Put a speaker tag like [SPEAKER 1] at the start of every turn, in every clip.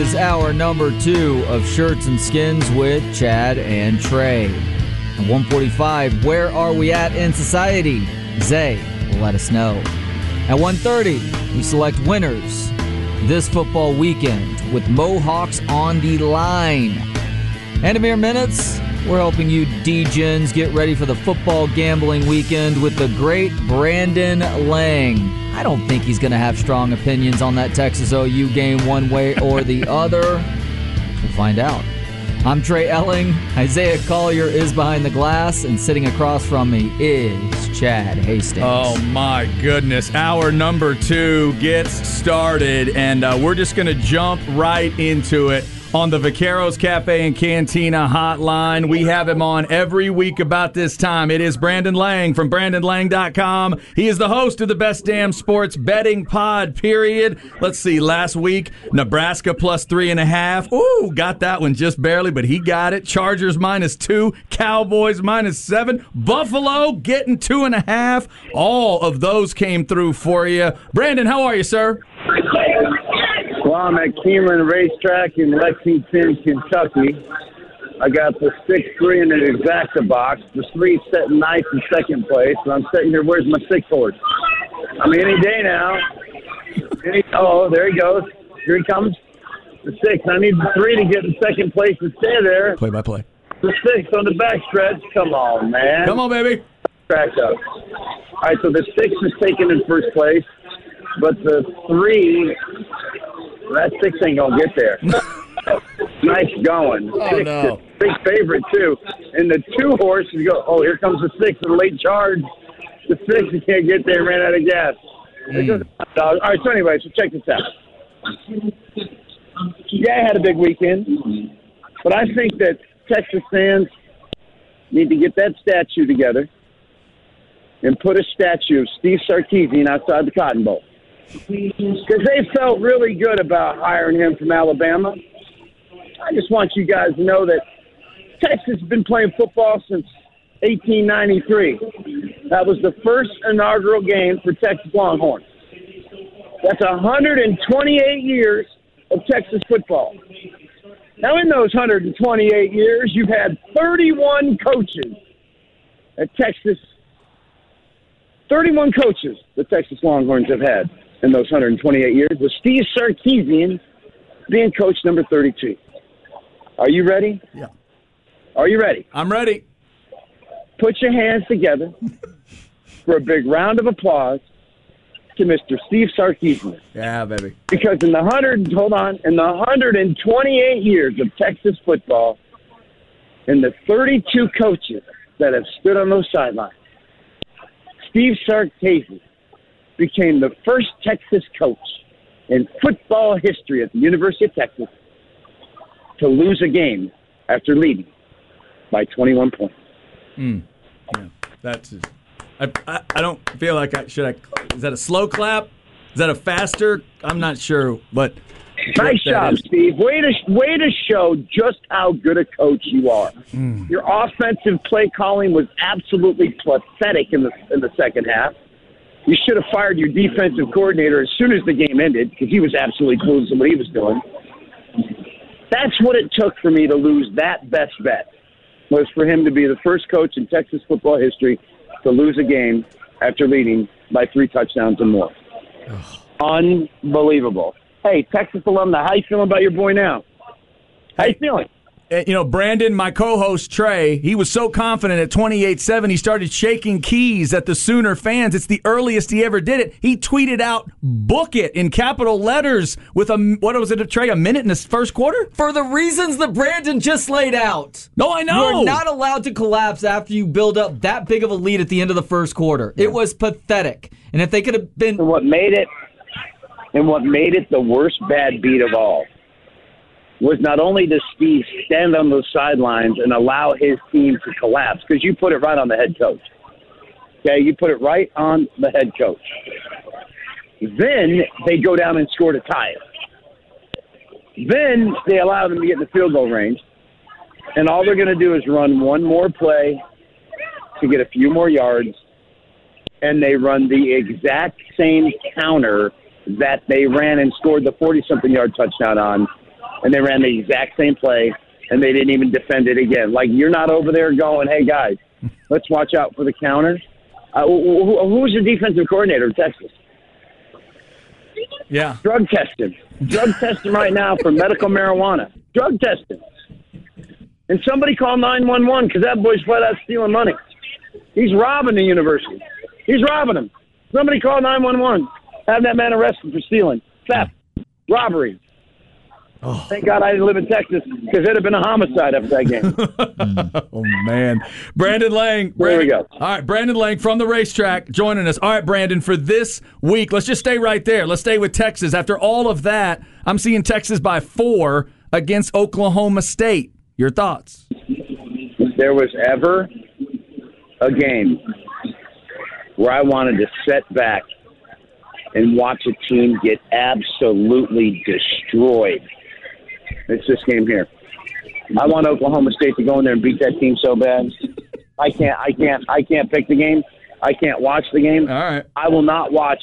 [SPEAKER 1] is hour number 2 of Shirts and Skins with Chad and Trey. At 1:45, where are we at in society? Zay will let us know. At 1:30, we select winners this football weekend with Mohawks on the line. And in mere minutes, we're helping you D-Gens get ready for the football gambling weekend with the great Brandon Lang. I don't think he's going to have strong opinions on that Texas OU game one way or the other. We'll find out. I'm Trey Elling. Isaiah Collier is behind the glass, and sitting across from me is Chad Hastings.
[SPEAKER 2] Oh, my goodness. Hour number 2 gets started, and we're just going to jump right into it. On the Vaqueros Cafe and Cantina hotline. We have him on every week about this time. It is Brandon Lang from BrandonLang.com. He is the host of the Best Damn Sports Betting Pod, period. Let's see, last week, Nebraska plus 3.5. Ooh, got that one just barely, but he got it. Chargers -2, Cowboys -7, Buffalo getting 2.5. All of those came through for you. Brandon, how are you, sir?
[SPEAKER 3] Well, I'm at Keeneland Racetrack in Lexington, Kentucky. I got the 6-3 in an exacta box. The 3 sitting nice in second place, and I'm sitting here. Where's my 6 horse? I mean, any day now. Oh, there he goes. Here he comes. The 6. I need the 3 to get in second place and stay there.
[SPEAKER 2] Play by play.
[SPEAKER 3] The 6 on the backstretch. Come on, man.
[SPEAKER 2] Come on, baby.
[SPEAKER 3] Back up. All right, so the 6 is taken in first place, but the 3... that 6 ain't going to get there. Nice going.
[SPEAKER 2] Oh,
[SPEAKER 3] 6
[SPEAKER 2] no.
[SPEAKER 3] is big favorite, too. And the 2 horse, you go, oh, here comes the 6 in the late charge. The 6, you can't get there, ran out of gas. All right, so anyway, so check this out. Yeah, I had a big weekend, but I think that Texas fans need to get that statue together and put a statue of Steve Sarkisian outside the Cotton Bowl. Because they felt really good about hiring him from Alabama. I just want you guys to know that Texas has been playing football since 1893. That was the first inaugural game for Texas Longhorns. That's 128 years of Texas football. Now, in those 128 years, you've had 31 coaches at Texas. 31 coaches the Texas Longhorns have had in those 128 years, with Steve Sarkisian being coach number 32. Are you ready?
[SPEAKER 2] Yeah.
[SPEAKER 3] Are you ready?
[SPEAKER 2] I'm ready.
[SPEAKER 3] Put your hands together for a big round of applause to Mr. Steve Sarkisian.
[SPEAKER 2] Yeah, baby.
[SPEAKER 3] Because in the 128 years of Texas football, and the 32 coaches that have stood on those sidelines, Steve Sarkisian became the first Texas coach in football history at the University of Texas to lose a game after leading by 21 points.
[SPEAKER 2] Yeah, that's. I don't feel like I should. Is that a slow clap? Is that a faster? I'm not sure, but
[SPEAKER 3] nice job, Steve. Way to show just how good a coach you are. Your offensive play calling was absolutely pathetic in the second half. You should have fired your defensive coordinator as soon as the game ended because he was absolutely clueless in what he was doing. That's what it took for me to lose that best bet, was for him to be the first coach in Texas football history to lose a game after leading by 3 touchdowns and more. Unbelievable. Hey, Texas alumni, how you feeling about your boy now? How you feeling?
[SPEAKER 2] You know, Brandon, my co-host Trey, he was so confident at 28-7, he started shaking keys at the Sooner fans. It's the earliest he ever did it. He tweeted out, "Book it," in capital letters with what was it, Trey, a minute in the first quarter?
[SPEAKER 1] For the reasons that Brandon just laid out.
[SPEAKER 2] No, I know.
[SPEAKER 1] You're not allowed to collapse after you build up that big of a lead at the end of the first quarter. Yeah. It was pathetic. And if they could have been...
[SPEAKER 3] And what made it the worst bad beat of all was not only does Steve stand on those sidelines and allow his team to collapse, because you put it right on the head coach. Okay, you put it right on the head coach. Then they go down and score to tie it. Then they allow them to get in the field goal range, and all they're going to do is run one more play to get a few more yards, and they run the exact same counter that they ran and scored the 40-something yard touchdown on. and they ran the exact same play, and they didn't even defend it again. Like, you're not over there going, hey, guys, let's watch out for the counter. Who was the defensive coordinator of Texas?
[SPEAKER 2] Yeah.
[SPEAKER 3] Drug testing. Drug testing right now for medical marijuana. Drug testing. And somebody call 911 because that boy's flat out stealing money. He's robbing the university. He's robbing them. Somebody call 911. Have that man arrested for stealing. Theft. Robbery. Oh. Thank God I didn't live in Texas because it'd have been a homicide after that game.
[SPEAKER 2] Oh, man. Brandon Lang.
[SPEAKER 3] There we go.
[SPEAKER 2] All right, Brandon Lang from the racetrack joining us. All right, Brandon, for this week, let's just stay right there. Let's stay with Texas. After all of that, I'm seeing Texas by 4 against Oklahoma State. Your thoughts?
[SPEAKER 3] If there was ever a game where I wanted to set back and watch a team get absolutely destroyed, it's this game here. I want Oklahoma State to go in there and beat that team so bad. I can't pick the game. I can't watch the game.
[SPEAKER 2] All right.
[SPEAKER 3] I will not watch.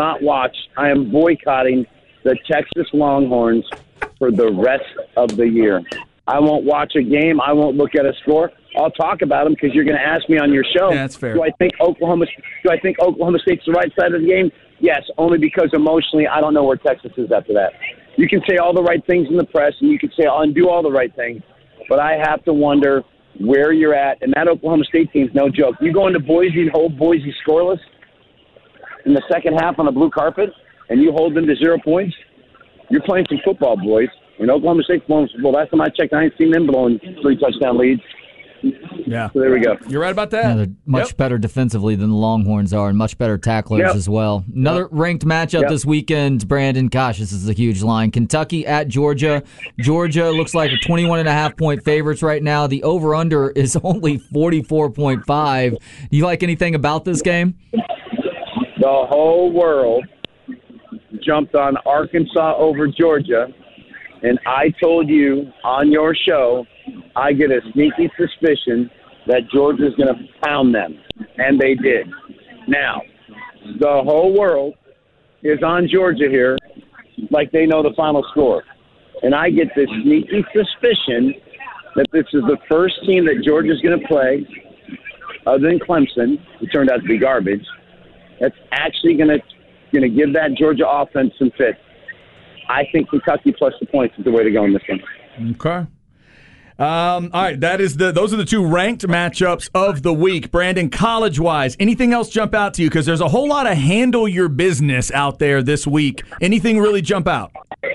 [SPEAKER 3] I am boycotting the Texas Longhorns for the rest of the year. I won't watch a game. I won't look at a score. I'll talk about them because you're going to ask me on your show.
[SPEAKER 2] Yeah, that's fair.
[SPEAKER 3] Do I think Oklahoma State's the right side of the game? Yes, only because emotionally I don't know where Texas is after that. You can say all the right things in the press, and you can say and do all the right things, but I have to wonder where you're at. And that Oklahoma State team's no joke. You go into Boise and hold Boise scoreless in the second half on a blue carpet, and you hold them to 0 points, you're playing some football, boys. And Oklahoma State's blowing football. Last time I checked, I ain't seen them blowing 3 touchdown leads.
[SPEAKER 2] Yeah.
[SPEAKER 3] So there we go.
[SPEAKER 2] You're right about that.
[SPEAKER 1] Yeah, they're much better defensively than the Longhorns are, and much better tacklers as well. Another ranked matchup this weekend, Brandon. Gosh, this is a huge line. Kentucky at Georgia. Georgia looks like a 21.5-point favorites right now. The over-under is only 44.5. Do you like anything about this game?
[SPEAKER 3] The whole world jumped on Arkansas over Georgia, and I told you on your show I get a sneaky suspicion that Georgia's going to pound them, and they did. Now, the whole world is on Georgia here like they know the final score, and I get this sneaky suspicion that this is the first team that Georgia's going to play, other than Clemson, who turned out to be garbage, that's actually going to give that Georgia offense some fits. I think Kentucky plus the points is the way to go in this one.
[SPEAKER 2] Okay. All right, those are the 2 ranked matchups of the week. Brandon, college-wise, anything else jump out to you? Because there's a whole lot of handle your business out there this week. Anything really jump out?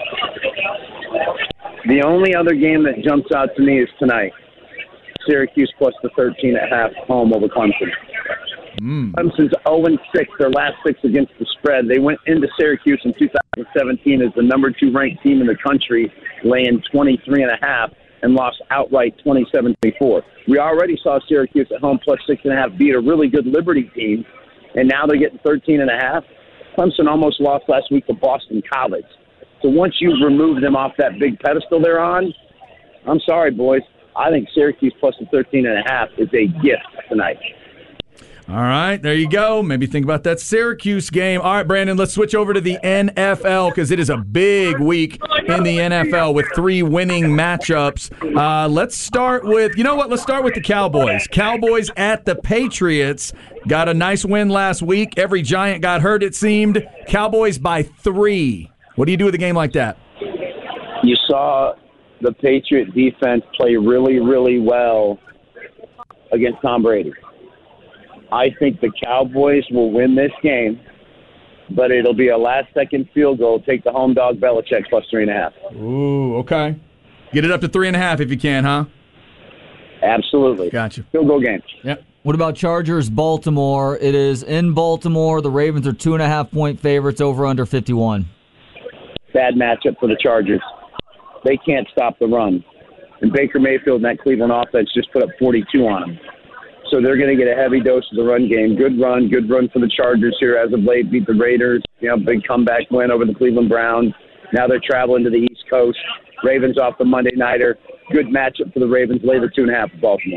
[SPEAKER 3] The only other game that jumps out to me is tonight. Syracuse plus the 13.5 home over Clemson. Clemson's 0-6, their last 6 against the spread. They went into Syracuse in 2017 as the number 2 ranked team in the country, laying 23.5. and lost outright 27-24. We already saw Syracuse at home plus 6.5 beat a really good Liberty team, and now they're getting 13.5. Clemson almost lost last week to Boston College. So once you remove them off that big pedestal they're on, I'm sorry, boys. I think Syracuse plus the 13.5 is a gift tonight.
[SPEAKER 2] All right, there you go. Maybe think about that Syracuse game. All right, Brandon, let's switch over to the NFL because it is a big week in the NFL with 3 winning matchups. Let's start with, let's start with the Cowboys. Cowboys at the Patriots. Got a nice win last week. Every Giant got hurt, it seemed. Cowboys by 3. What do you do with a game like that?
[SPEAKER 3] You saw the Patriot defense play really, really well against Tom Brady. I think the Cowboys will win this game, but it'll be a last-second field goal. Take the home dog Belichick plus 3.5.
[SPEAKER 2] Ooh, okay. Get it up to 3.5 if you can, huh?
[SPEAKER 3] Absolutely.
[SPEAKER 2] Gotcha.
[SPEAKER 3] Field goal game.
[SPEAKER 2] Yep.
[SPEAKER 1] What about Chargers, Baltimore? It is in Baltimore. The Ravens are 2.5-point favorites over under 51.
[SPEAKER 3] Bad matchup for the Chargers. They can't stop the run. And Baker Mayfield and that Cleveland offense just put up 42 on them. So they're going to get a heavy dose of the run game. Good run for the Chargers here as of late. Beat the Raiders. Big comeback win over the Cleveland Browns. Now they're traveling to the East Coast. Ravens off the Monday Nighter. Good matchup for the Ravens. Lay the 2.5 for Baltimore.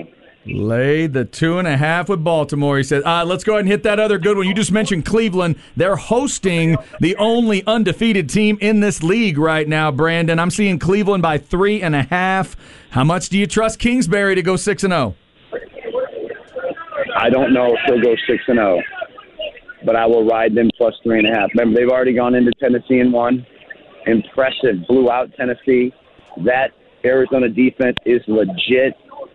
[SPEAKER 2] Lay the 2.5 with Baltimore. He said, let's go ahead and hit that other good one. You just mentioned Cleveland. They're hosting the only undefeated team in this league right now, Brandon. I'm seeing Cleveland by 3.5. How much do you trust Kingsbury to go 6-0?
[SPEAKER 3] I don't know if they'll go 6-0, but I will ride them plus 3.5. Remember, they've already gone into Tennessee and won. Impressive. Blew out Tennessee. That Arizona defense is legit.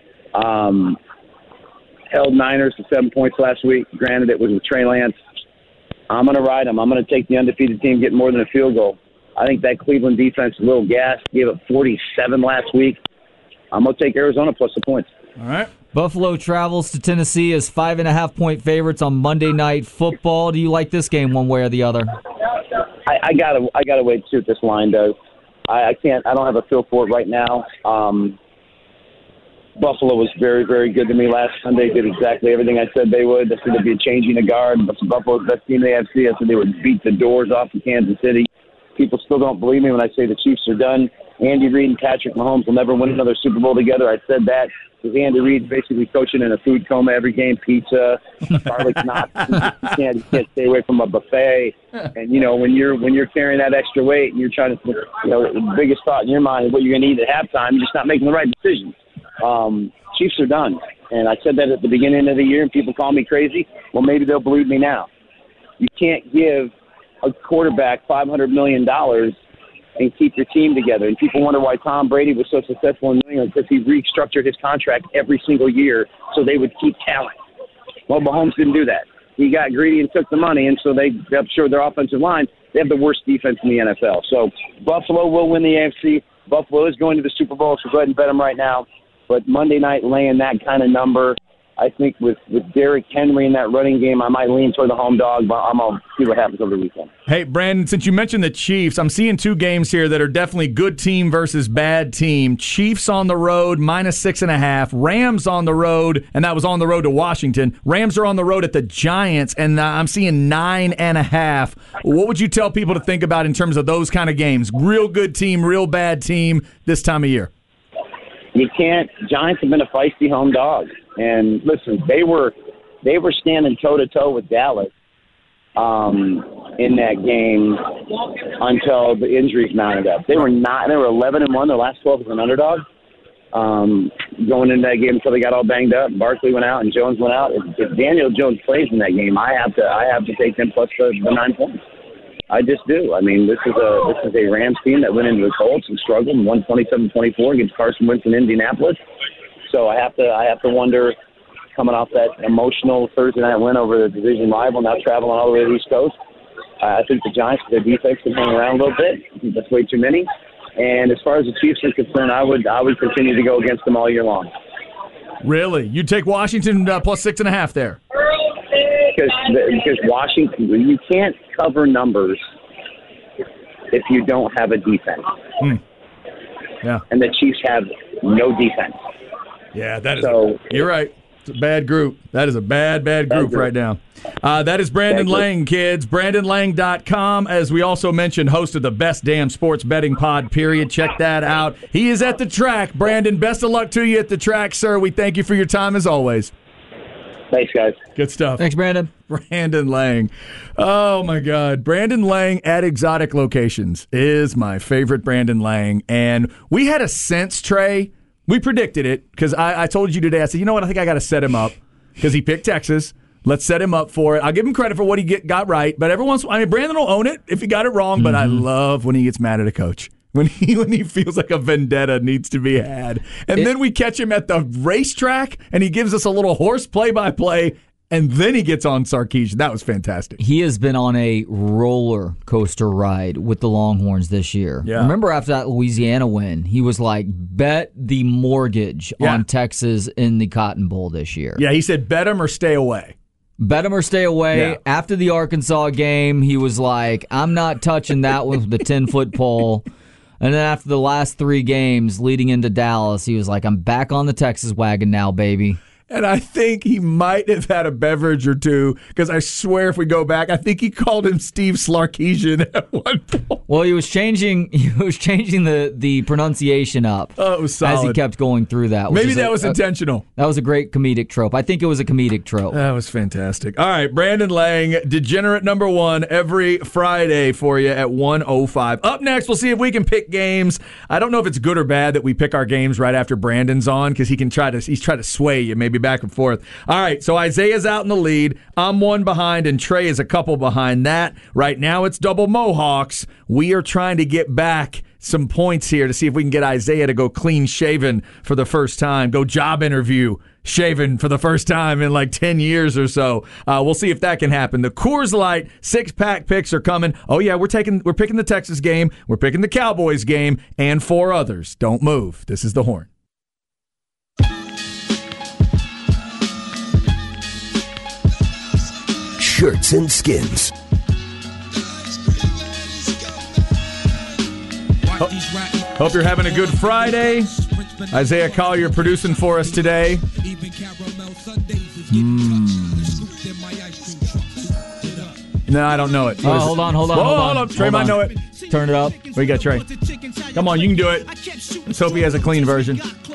[SPEAKER 3] Held Niners to 7 points last week. Granted, it was with Trey Lance. I'm going to ride them. I'm going to take the undefeated team, get more than a field goal. I think that Cleveland defense is a little gassed. Gave up 47 last week. I'm going to take Arizona plus the points.
[SPEAKER 2] All right.
[SPEAKER 1] Buffalo travels to Tennessee as 5.5-point favorites on Monday Night Football. Do you like this game one way or the other?
[SPEAKER 3] I gotta wait to see what this line does. I can't. I don't have a feel for it right now. Buffalo was very, very good to me last Sunday. Did exactly everything I said they would. I said there'd be a changing of guard. Buffalo's the best team in the AFC. I said they would beat the doors off of Kansas City. People still don't believe me when I say the Chiefs are done. Andy Reid and Patrick Mahomes will never win another Super Bowl together. I said that because Andy Reid's basically coaching in a food coma every game, pizza, garlic knots. You can't stay away from a buffet. And when you're carrying that extra weight and you're trying to, the biggest thought in your mind is what you're going to eat at halftime. You're just not making the right decisions. Chiefs are done. And I said that at the beginning of the year, and people call me crazy. Well, maybe they'll believe me now. You can't give a quarterback $500 million and keep your team together. And people wonder why Tom Brady was so successful in New England, because he restructured his contract every single year so they would keep talent. Well, Mahomes didn't do that. He got greedy and took the money, and so they showed their offensive line. They have the worst defense in the NFL. So Buffalo will win the AFC. Buffalo is going to the Super Bowl, so go ahead and bet them right now. But Monday night laying that kind of number, I think with Derrick Henry in that running game, I might lean toward the home dog, but I'm going to see what happens over the weekend.
[SPEAKER 2] Hey, Brandon, since you mentioned the Chiefs, I'm seeing two games here that are definitely good team versus bad team. Chiefs on the road, -6.5. Rams on the road, and that was on the road to Washington. Rams are on the road at the Giants, and I'm seeing 9.5. What would you tell people to think about in terms of those kind of games? Real good team, real bad team this time of year.
[SPEAKER 3] You can't. Giants have been a feisty home dog. And listen, they were standing toe-to-toe with Dallas in that game until the injuries mounted up. They were 11-1. Their last 12 as an underdog. Going into that game until they got all banged up. Barkley went out and Jones went out. If Daniel Jones plays in that game, I have to take them plus the 9 points. I just do. I mean, this is a Rams team that went into the Colts and struggled and won 27-24 against Carson Wentz in Indianapolis. So I have to wonder, coming off that emotional Thursday night win over the division rival, now traveling all the way to the East Coast, I think the Giants, their defense can hang around a little bit. I think that's way too many. And as far as the Chiefs are concerned, I would continue to go against them all year long.
[SPEAKER 2] Really? You take Washington plus 6.5 there?
[SPEAKER 3] Because Washington, you can't cover numbers if you don't have a defense.
[SPEAKER 2] Yeah.
[SPEAKER 3] And the Chiefs have no defense.
[SPEAKER 2] Yeah, you're right. It's a bad group. That is a bad group right now. That is Brandon Lang, kids. BrandonLang.com. As we also mentioned, host of the Best Damn Sports Betting Pod, period. Check that out. He is at the track. Brandon, best of luck to you at the track, sir. We thank you for your time as always.
[SPEAKER 3] Thanks, guys.
[SPEAKER 2] Good stuff.
[SPEAKER 1] Thanks, Brandon.
[SPEAKER 2] Brandon Lang. Oh, my God. Brandon Lang at Exotic Locations is my favorite Brandon Lang. And we had a sense, Trey. We predicted it because I told you today. I said, you know what? I think I got to set him up because he picked Texas. Let's set him up for it. I'll give him credit for what he got right. But Brandon will own it if he got it wrong. But I love when he gets mad at a coach. When he feels like a vendetta needs to be had. And then we catch him at the racetrack, and he gives us a little horse play-by-play, and then he gets on Sarkisian. That was fantastic.
[SPEAKER 1] He has been on a roller coaster ride with the Longhorns this year.
[SPEAKER 2] Yeah.
[SPEAKER 1] Remember after that Louisiana win, he was like, bet the mortgage on Texas in the Cotton Bowl this year.
[SPEAKER 2] Yeah, he said bet him or stay away.
[SPEAKER 1] Bet him or stay away.
[SPEAKER 2] Yeah.
[SPEAKER 1] After the Arkansas game, he was like, I'm not touching that one with the 10-foot pole. And then after the last 3 games leading into Dallas, he was like, I'm back on the Texas wagon now, baby.
[SPEAKER 2] And I think he might have had a beverage or two, because I swear if we go back, I think he called him Steve Slarkesian at one point.
[SPEAKER 1] Well, he was changing the pronunciation up.
[SPEAKER 2] Oh, it was solid.
[SPEAKER 1] As he kept going through that.
[SPEAKER 2] Maybe that was intentional.
[SPEAKER 1] That was a great comedic trope. I think it was a comedic trope.
[SPEAKER 2] That was fantastic. All right, Brandon Lang, Degenerate number 1 every Friday for you at 1:05. Up next, we'll see if we can pick games. I don't know if it's good or bad that we pick our games right after Brandon's on, because he's trying to sway you maybe back and forth. All right, so Isaiah's out in the lead. I'm 1 behind, and Trey is a couple behind that. Right now, it's double Mohawks. We are trying to get back some points here to see if we can get Isaiah to go clean shaven for the first time, go job interview shaven for the first time in like 10 years or so. We'll see if that can happen. The Coors Light 6-pack picks are coming. Oh yeah, we're picking the Texas game, we're picking the Cowboys game, and 4 others. Don't move. This is The Horn.
[SPEAKER 4] Shirts and Skins.
[SPEAKER 2] Hope you're having a good Friday. Isaiah Collier producing for us today. No, I don't know it.
[SPEAKER 1] Hold on.
[SPEAKER 2] Trey might know it.
[SPEAKER 1] Turn it up.
[SPEAKER 2] What you got, Trey? Come on, you can do it. Let's hope he has a clean version.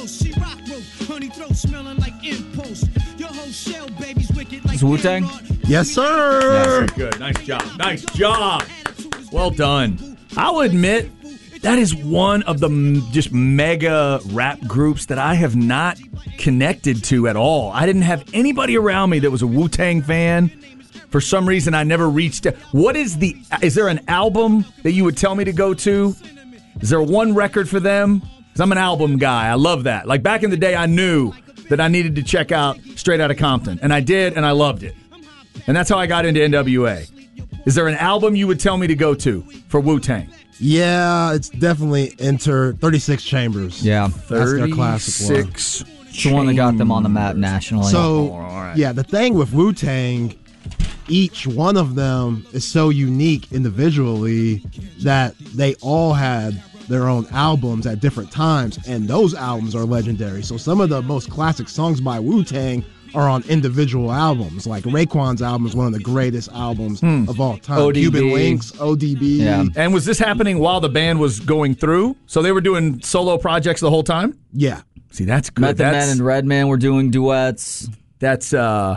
[SPEAKER 1] Is Wu-Tang?
[SPEAKER 5] Yes, sir.
[SPEAKER 2] Yes, good. Nice job. Well done. I'll admit, that is one of the just mega rap groups that I have not connected to at all. I didn't have anybody around me that was a Wu-Tang fan. For some reason, I never reached out. Is there an album that you would tell me to go to? Is there one record for them? Because I'm an album guy. I love that. Like back in the day, I knew that I needed to check out Straight Outta Compton. And I did, and I loved it. And that's how I got into NWA. Is there an album you would tell me to go to for Wu-Tang?
[SPEAKER 5] Yeah, it's definitely Enter 36 Chambers.
[SPEAKER 1] Yeah.
[SPEAKER 5] That's their classic one.
[SPEAKER 2] 36
[SPEAKER 1] It's the one that got them on the map nationally.
[SPEAKER 5] So, yeah, the thing with Wu-Tang, each one of them is so unique individually that they all had their own albums at different times, and those albums are legendary. So some of the most classic songs by Wu-Tang are on individual albums. Like Raekwon's album is one of the greatest albums of all time.
[SPEAKER 1] ODB.
[SPEAKER 5] Cuban Links, ODB.
[SPEAKER 1] Yeah.
[SPEAKER 2] And was this happening while the band was going through? So they were doing solo projects the whole time?
[SPEAKER 5] Yeah.
[SPEAKER 2] See, that's good.
[SPEAKER 1] Method Man and Redman were doing duets.
[SPEAKER 2] That's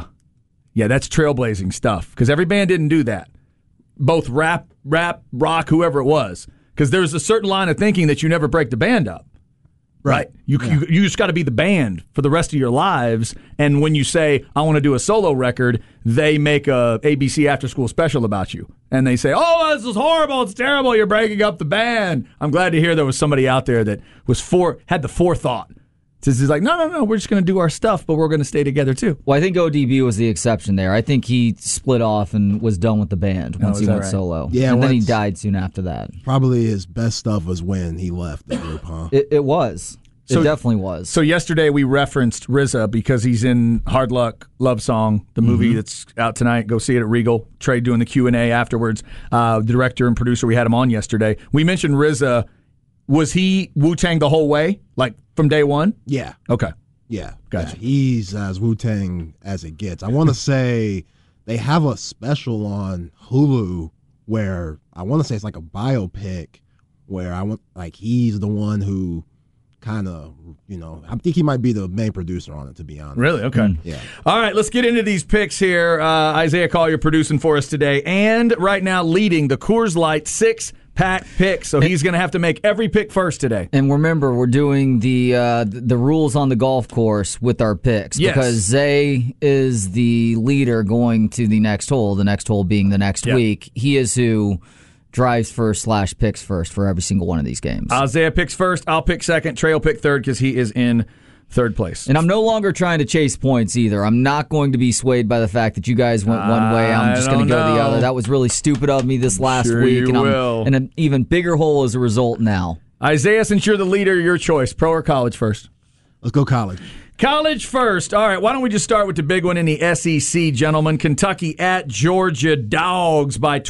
[SPEAKER 2] trailblazing stuff, because every band didn't do that. Both rap, rock, whoever it was. Because there's a certain line of thinking that you never break the band up. Right. You just got to be the band for the rest of your lives. And when you say, I want to do a solo record, they make a ABC after school special about you. And they say, oh, this is horrible. It's terrible. You're breaking up the band. I'm glad to hear there was somebody out there that had the forethought. He's like, no, we're just going to do our stuff, but we're going to stay together too.
[SPEAKER 1] Well, I think ODB was the exception there. I think he split off and was done with the band once he went solo.
[SPEAKER 5] Yeah,
[SPEAKER 1] and then he died soon after that.
[SPEAKER 5] Probably his best stuff was when he left the group, huh?
[SPEAKER 1] It was. It definitely was.
[SPEAKER 2] So yesterday we referenced RZA because he's in Hard Luck Love Song, the movie that's out tonight. Go see it at Regal. Trey doing the Q&A afterwards. The director and producer, we had him on yesterday. We mentioned RZA. Was he Wu-Tang the whole way, like from day one?
[SPEAKER 5] Yeah.
[SPEAKER 2] Okay.
[SPEAKER 5] Yeah.
[SPEAKER 2] Gotcha.
[SPEAKER 5] Yeah, he's as Wu-Tang as it gets. I want to say they have a special on Hulu where I want to say it's like a biopic where he's the one who kind of, I think he might be the main producer on it, to be honest.
[SPEAKER 2] Really? Okay.
[SPEAKER 5] Yeah.
[SPEAKER 2] All right, let's get into these picks here. Isaiah Collier producing for us today, and right now leading the Coors Light 6-pack pick. So he's going to have to make every pick first today.
[SPEAKER 1] And remember, we're doing the rules on the golf course with our picks.
[SPEAKER 2] Yes.
[SPEAKER 1] Because Zay is the leader going to the next hole being the next week. He is who drives first / picks first for every single one of these games.
[SPEAKER 2] Isaiah picks first. I'll pick second. Trey will pick third because he is in third place.
[SPEAKER 1] And I'm no longer trying to chase points either. I'm not going to be swayed by the fact that you guys went one way. I'm just going to go the other. That was really stupid of me this last week.
[SPEAKER 2] I'm
[SPEAKER 1] in an even bigger hole as a result now.
[SPEAKER 2] Isaiah, since you're the leader, your choice. Pro or college first?
[SPEAKER 5] Let's go college.
[SPEAKER 2] College first. All right, why don't we just start with the big one in the SEC, gentlemen. Kentucky at Georgia, Dogs by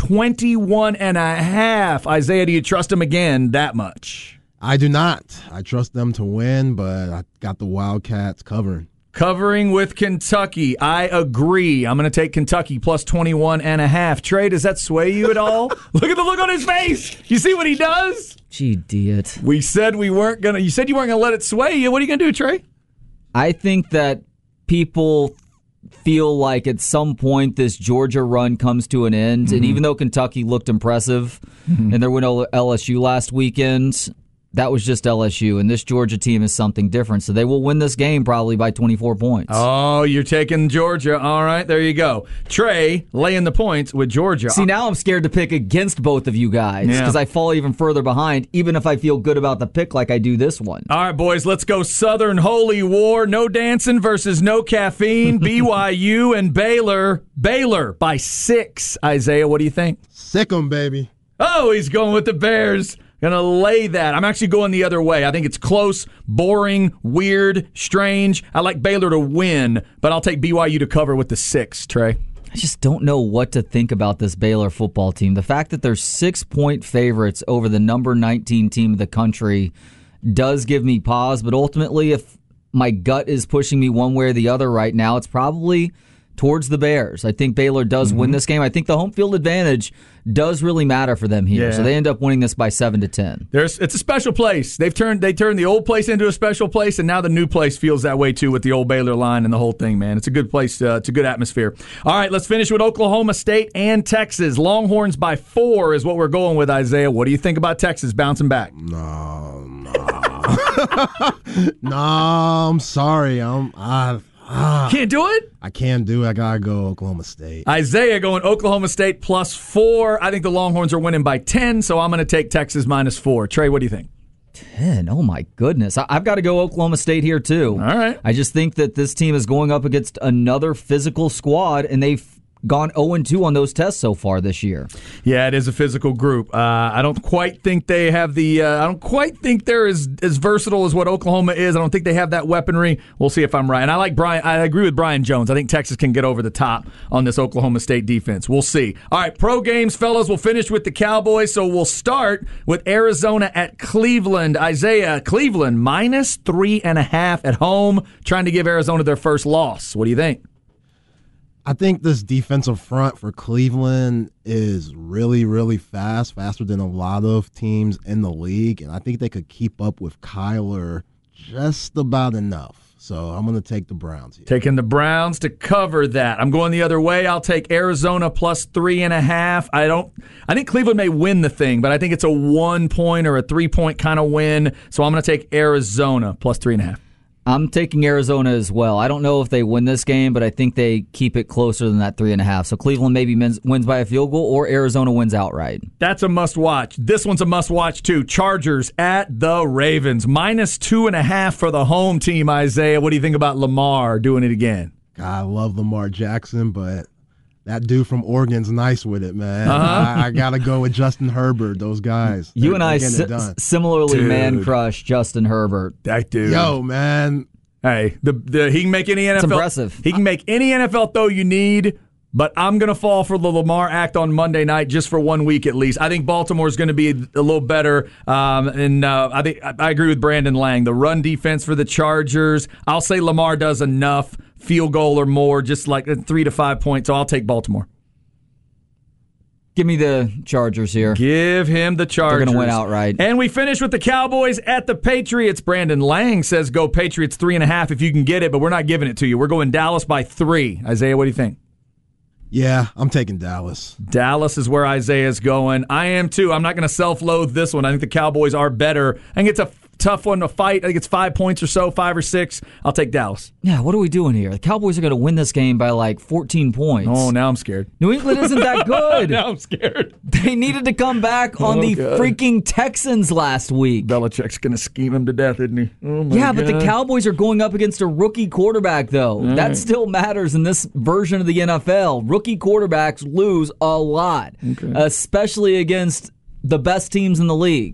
[SPEAKER 2] 21.5. Isaiah, do you trust them again that much?
[SPEAKER 5] I do not. I trust them to win, but I got the Wildcats covering.
[SPEAKER 2] Covering with Kentucky. I agree. I'm going to take Kentucky plus 21.5. Trey, does that sway you at all? Look at the look on his face. You see what he does?
[SPEAKER 1] Gee, idiot.
[SPEAKER 2] We said we weren't going to. You said you weren't going to let it sway you. What are you going to do, Trey?
[SPEAKER 1] I think that people feel like at some point this Georgia run comes to an end. And even though Kentucky looked impressive in their win over LSU last weekend, that was just LSU, and this Georgia team is something different. So they will win this game probably by 24 points.
[SPEAKER 2] Oh, you're taking Georgia. All right, there you go. Trey laying the points with Georgia.
[SPEAKER 1] See, now I'm scared to pick against both of you guys because I fall even further behind, even if I feel good about the pick like I do this one.
[SPEAKER 2] All right, boys, let's go Southern Holy War. No dancing versus no caffeine. BYU and Baylor. Baylor by 6. Isaiah, what do you think?
[SPEAKER 5] Sick 'em, baby.
[SPEAKER 2] Oh, he's going with the Bears. Gonna lay that. I'm actually going the other way. I think it's close, boring, weird, strange. I like Baylor to win, but I'll take BYU to cover with the 6, Trey.
[SPEAKER 1] I just don't know what to think about this Baylor football team. The fact that they're 6-point favorites over the number 19 team of the country does give me pause, but ultimately, if my gut is pushing me one way or the other right now, it's probably towards the Bears. I think Baylor does win this game. I think the home field advantage does really matter for them here. So they end up winning this by 7-10.
[SPEAKER 2] It's a special place. They turned the old place into a special place, and now the new place feels that way too with the old Baylor line and the whole thing, man. It's a good place. It's a good atmosphere. All right, let's finish with Oklahoma State and Texas. Longhorns by 4 is what we're going with, Isaiah. What do you think about Texas bouncing back?
[SPEAKER 5] No. No, I'm sorry.
[SPEAKER 2] Can't do it?
[SPEAKER 5] I can't do it. I gotta go Oklahoma State.
[SPEAKER 2] Isaiah going Oklahoma State plus 4. I think the Longhorns are winning by 10, so I'm going to take Texas minus 4. Trey, what do you think?
[SPEAKER 1] 10? Oh, my goodness. I've got to go Oklahoma State here, too.
[SPEAKER 2] All right.
[SPEAKER 1] I just think that this team is going up against another physical squad, and they've gone 0-2 on those tests so far this year.
[SPEAKER 2] Yeah, it is a physical group. I don't quite think they have the. I don't quite think they're as versatile as what Oklahoma is. I don't think they have that weaponry. We'll see if I'm right. And I agree with Brian Jones. I think Texas can get over the top on this Oklahoma State defense. We'll see. All right, pro games, fellas. We'll finish with the Cowboys. So we'll start with Arizona at Cleveland. Isaiah, Cleveland minus 3.5 at home, trying to give Arizona their first loss. What do you think?
[SPEAKER 5] I think this defensive front for Cleveland is really, really faster than a lot of teams in the league, and I think they could keep up with Kyler just about enough. So I'm going to take the Browns here.
[SPEAKER 2] Taking the Browns to cover that. I'm going the other way. I'll take Arizona plus 3.5. I think Cleveland may win the thing, but I think it's a 1-point or a 3-point kind of win. So I'm going to take Arizona plus 3.5.
[SPEAKER 1] I'm taking Arizona as well. I don't know if they win this game, but I think they keep it closer than that 3.5. So Cleveland maybe wins by a field goal, or Arizona wins outright.
[SPEAKER 2] That's a must-watch. This one's a must-watch, too. Chargers at the Ravens. Minus 2.5 for the home team, Isaiah. What do you think about Lamar doing it again?
[SPEAKER 5] God, I love Lamar Jackson, but that dude from Oregon's nice with it, man. I got to go with Justin Herbert, those guys.
[SPEAKER 1] You and I similarly man-crush Justin Herbert.
[SPEAKER 2] That dude.
[SPEAKER 5] Yo, man.
[SPEAKER 2] Hey, he can make any NFL.
[SPEAKER 1] It's impressive.
[SPEAKER 2] He can make any NFL throw you need, but I'm going to fall for the Lamar act on Monday night just for 1 week at least. I think Baltimore's going to be a little better, and I think I agree with Brandon Lang. The run defense for the Chargers, I'll say Lamar does enough. Field goal or more, just like 3 to 5 points. So I'll take Baltimore.
[SPEAKER 1] Give me the Chargers here.
[SPEAKER 2] Give him the Chargers.
[SPEAKER 1] They're going to win outright.
[SPEAKER 2] And we finish with the Cowboys at the Patriots. Brandon Lang says go Patriots 3.5 if you can get it, but we're not giving it to you. We're going Dallas by 3. Isaiah, what do you think?
[SPEAKER 5] Yeah, I'm taking Dallas.
[SPEAKER 2] Dallas is where Isaiah's going. I am too. I'm not going to self-loathe this one. I think the Cowboys are better. I think it's a tough one to fight. I think it's 5 points or so, 5 or 6. I'll take Dallas.
[SPEAKER 1] Yeah, what are we doing here? The Cowboys are going to win this game by like 14 points.
[SPEAKER 2] Oh, now I'm scared.
[SPEAKER 1] New England isn't that good.
[SPEAKER 2] Now I'm scared.
[SPEAKER 1] They needed to come back on the freaking Texans last week.
[SPEAKER 2] Belichick's going to scheme him to death, isn't he? Oh my God.
[SPEAKER 1] But the Cowboys are going up against a rookie quarterback, though. That still matters in this version of the NFL. Rookie quarterbacks lose a lot, especially against the best teams in the league.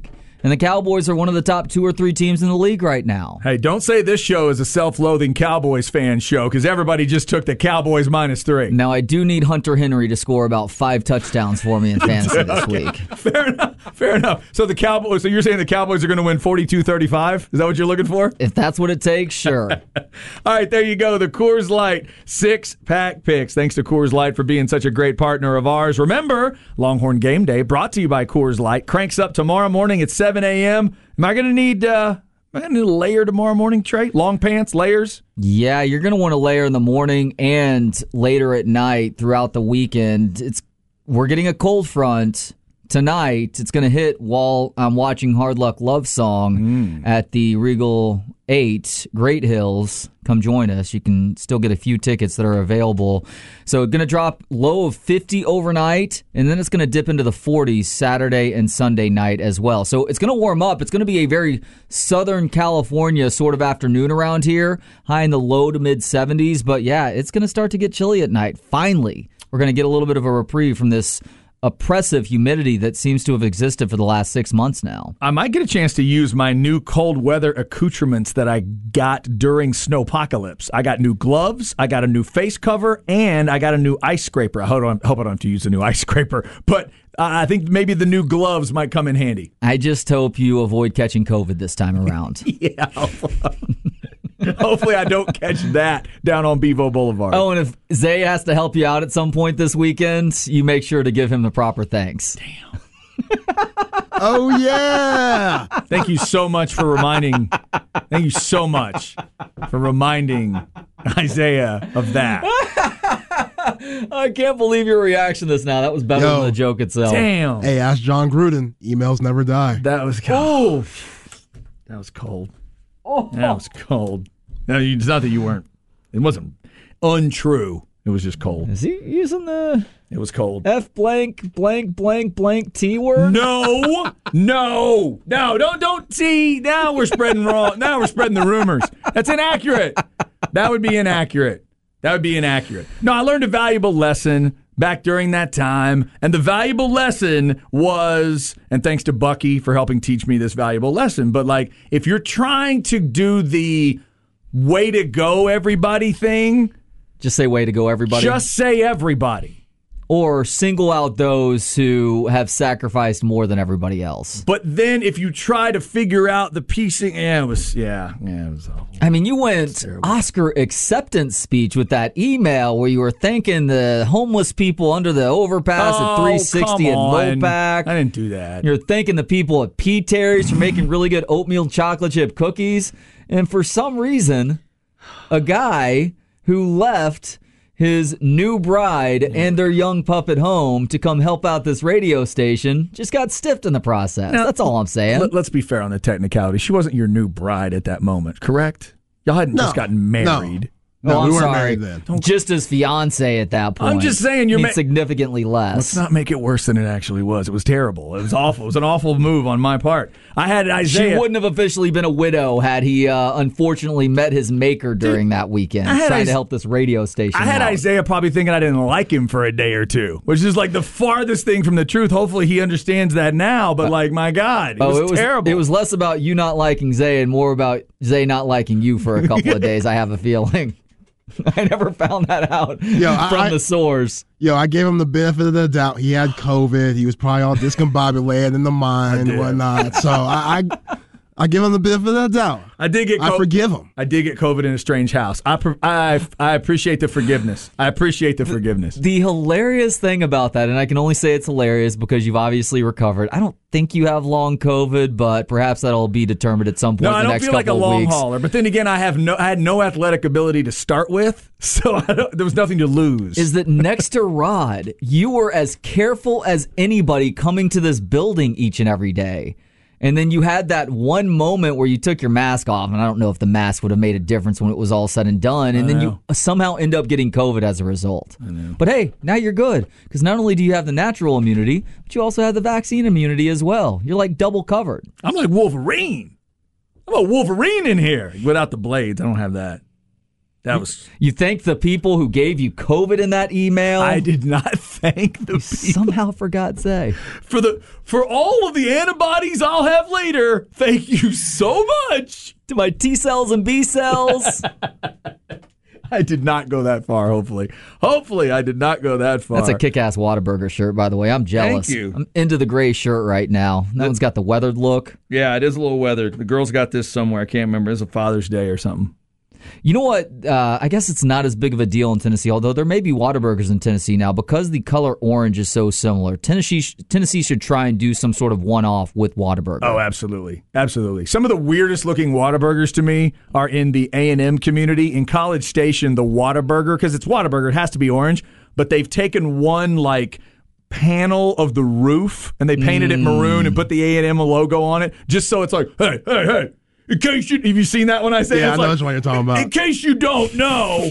[SPEAKER 1] And the Cowboys are one of the top 2 or 3 teams in the league right now.
[SPEAKER 2] Hey, don't say this show is a self-loathing Cowboys fan show because everybody just took the Cowboys -3.
[SPEAKER 1] Now, I do need Hunter Henry to score about 5 touchdowns for me in fantasy this week.
[SPEAKER 2] Fair enough. So you're saying the Cowboys are going to win 42-35? Is that what you're looking for?
[SPEAKER 1] If that's what it takes, sure.
[SPEAKER 2] All right, there you go. The Coors Light 6-pack picks. Thanks to Coors Light for being such a great partner of ours. Remember, Longhorn Game Day brought to you by Coors Light. Cranks up tomorrow morning at 7 a.m. Am I going to need a layer tomorrow morning, Trey? Long pants, layers?
[SPEAKER 1] Yeah, you're going to want to layer in the morning and later at night throughout the weekend. We're getting a cold front tonight. It's going to hit while I'm watching Hard Luck Love Song at the Regal 8, Great Hills. Come join us. You can still get a few tickets that are available. So going to drop low of 50 overnight, and then it's going to dip into the 40s Saturday and Sunday night as well. So it's going to warm up. It's going to be a very Southern California sort of afternoon around here, high in the low to mid 70s. But yeah, it's going to start to get chilly at night. Finally, we're going to get a little bit of a reprieve from this oppressive humidity that seems to have existed for the last 6 months now.
[SPEAKER 2] I might get a chance to use my new cold weather accoutrements that I got during Snowpocalypse. I got new gloves, I got a new face cover, and I got a new ice scraper. I hope I don't have to use a new ice scraper, but I think maybe the new gloves might come in handy.
[SPEAKER 1] I just hope you avoid catching COVID this time around.
[SPEAKER 2] Yeah. Hopefully I don't catch that down on Bevo Boulevard.
[SPEAKER 1] Oh, and if Zay has to help you out at some point this weekend, you make sure to give him the proper thanks.
[SPEAKER 2] Damn.
[SPEAKER 5] Oh, yeah.
[SPEAKER 2] Thank you so much for reminding. Thank you so much for reminding Isaiah of that.
[SPEAKER 1] I can't believe your reaction to this now. That was better than the joke itself.
[SPEAKER 2] Damn.
[SPEAKER 5] Hey, ask John Gruden. Emails never die.
[SPEAKER 2] That was cold. That was cold.
[SPEAKER 1] Oh.
[SPEAKER 2] That was cold. No, it's not that you weren't. It wasn't untrue. It was just cold.
[SPEAKER 1] Is he using the
[SPEAKER 2] It was cold.
[SPEAKER 1] F blank blank blank blank T word?
[SPEAKER 2] No, don't see. Now we're spreading wrong. Now we're spreading the rumors. That's inaccurate. That would be inaccurate. No, I learned a valuable lesson back during that time, and the valuable lesson was, and thanks to Bucky for helping teach me this valuable lesson, but like, if you're trying to do the way to go everybody thing,
[SPEAKER 1] just say way to go everybody.
[SPEAKER 2] Just say everybody.
[SPEAKER 1] Or single out those who have sacrificed more than everybody else.
[SPEAKER 2] But then if you try to figure out the piecing, it was awful.
[SPEAKER 1] I mean, you went Oscar acceptance speech with that email where you were thanking the homeless people under the overpass at 360 at Mopac.
[SPEAKER 2] I didn't do that.
[SPEAKER 1] You're thanking the people at P. Terry's for making really good oatmeal chocolate chip cookies. And for some reason, a guy who left his new bride and their young pup at home to come help out this radio station just got stiffed in the process.
[SPEAKER 2] Now,
[SPEAKER 1] that's all I'm saying.
[SPEAKER 2] Let's be fair on the technicality. She wasn't your new bride at that moment, correct? Y'all hadn't just gotten married.
[SPEAKER 5] No, we weren't
[SPEAKER 1] sorry.
[SPEAKER 5] married then.
[SPEAKER 1] Just as fiance at that point.
[SPEAKER 2] I'm just saying you're
[SPEAKER 1] significantly less.
[SPEAKER 2] Let's not make it worse than it actually was. It was terrible. It was awful. It was an awful move on my part. I had Isaiah.
[SPEAKER 1] She wouldn't have officially been a widow had he unfortunately met his maker during that weekend, trying to help this radio station
[SPEAKER 2] I had
[SPEAKER 1] out.
[SPEAKER 2] Isaiah probably thinking I didn't like him for a day or two, which is like the farthest thing from the truth. Hopefully he understands that now, but like, my God, it was terrible.
[SPEAKER 1] It was less about you not liking Zay and more about Zay not liking you for a couple of days, I have a feeling. I never found that out from the source.
[SPEAKER 5] I gave him the benefit of the doubt. He had COVID. He was probably all discombobulated in the mind and whatnot. So I give him the benefit of the doubt.
[SPEAKER 2] I
[SPEAKER 5] forgive him.
[SPEAKER 2] I did get COVID in a strange house. I appreciate the forgiveness.
[SPEAKER 1] The hilarious thing about that, and I can only say it's hilarious because you've obviously recovered. I don't think you have long COVID, but perhaps that'll be determined at some point in the next couple of weeks.
[SPEAKER 2] No, I don't feel like a long hauler. But then again, I had no athletic ability to start with, so there was nothing to lose.
[SPEAKER 1] Is that next to Rod, you were as careful as anybody coming to this building each and every day. And then you had that one moment where you took your mask off, and I don't know if the mask would have made a difference when it was all said and done, and then you somehow end up getting COVID as a result. But hey, now you're good, because not only do you have the natural immunity, but you also have the vaccine immunity as well. You're like double covered.
[SPEAKER 2] I'm like Wolverine. I'm a Wolverine in here. Without the blades, I don't have that. That was.
[SPEAKER 1] You thank the people who gave you COVID in that email?
[SPEAKER 2] I did not thank the people.
[SPEAKER 1] Somehow forgot to say.
[SPEAKER 2] For all of the antibodies I'll have later, thank you so much.
[SPEAKER 1] To my T cells and B cells.
[SPEAKER 2] I did not go that far, hopefully. Hopefully, I did not go that far.
[SPEAKER 1] That's a kick-ass Whataburger shirt, by the way. I'm jealous.
[SPEAKER 2] Thank you.
[SPEAKER 1] I'm into the gray shirt right now. That one's got the weathered look.
[SPEAKER 2] Yeah, it is a little weathered. The girl's got this somewhere. I can't remember. It's a Father's Day or something.
[SPEAKER 1] You know what? I guess it's not as big of a deal in Tennessee, although there may be Whataburgers in Tennessee now. Because the color orange is so similar, Tennessee should try and do some sort of one-off with Whataburger.
[SPEAKER 2] Oh, absolutely. Absolutely. Some of the weirdest looking Whataburgers to me are in the A&M community. In College Station, the Whataburger, because it's Whataburger, it has to be orange, but they've taken one, like, panel of the roof, and they painted it maroon and put the A&M logo on it, just so it's like, hey. In case you, have you seen that one I say?
[SPEAKER 5] Yeah,
[SPEAKER 2] it's
[SPEAKER 5] I know what you're talking about.
[SPEAKER 2] In case you don't know,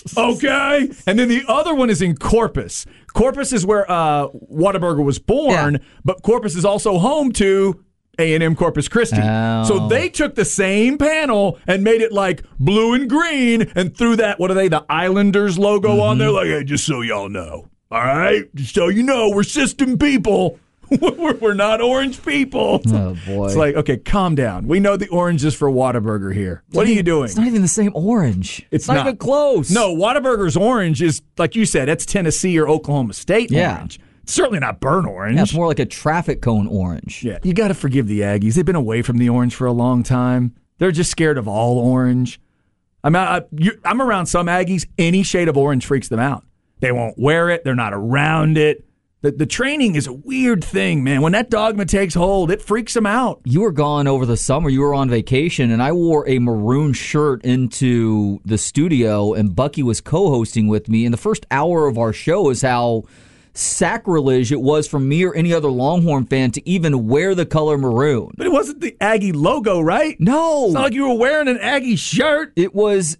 [SPEAKER 2] okay? And then the other one is in Corpus. Corpus is where Whataburger was born, but Corpus is also home to A&M Corpus Christi.
[SPEAKER 1] Oh.
[SPEAKER 2] So they took the same panel and made it like blue and green and threw that, what are they, the Islanders logo on there? Like, hey, just so y'all know. All right? Just so you know, we're system people. We're not orange people.
[SPEAKER 1] Oh, boy.
[SPEAKER 2] It's like, okay, calm down. We know the orange is for Whataburger here. What are you doing?
[SPEAKER 1] It's not even the same orange.
[SPEAKER 2] It's
[SPEAKER 1] not even close.
[SPEAKER 2] No, Whataburger's orange is, like you said, it's Tennessee or Oklahoma State orange. It's certainly not burnt orange.
[SPEAKER 1] Yeah, it's more like a traffic cone orange.
[SPEAKER 2] Yeah, you got to forgive the Aggies. They've been away from the orange for a long time. They're just scared of all orange. I'm around some Aggies. Any shade of orange freaks them out. They won't wear it. They're not around it. The training is a weird thing, man. When that dogma takes hold, it freaks them out.
[SPEAKER 1] You were gone over the summer. You were on vacation, and I wore a maroon shirt into the studio, and Bucky was co-hosting with me. And the first hour of our show is how sacrilege it was for me or any other Longhorn fan to even wear the color maroon.
[SPEAKER 2] But it wasn't the Aggie logo, right?
[SPEAKER 1] No.
[SPEAKER 2] It's not like you were wearing an Aggie shirt.
[SPEAKER 1] It was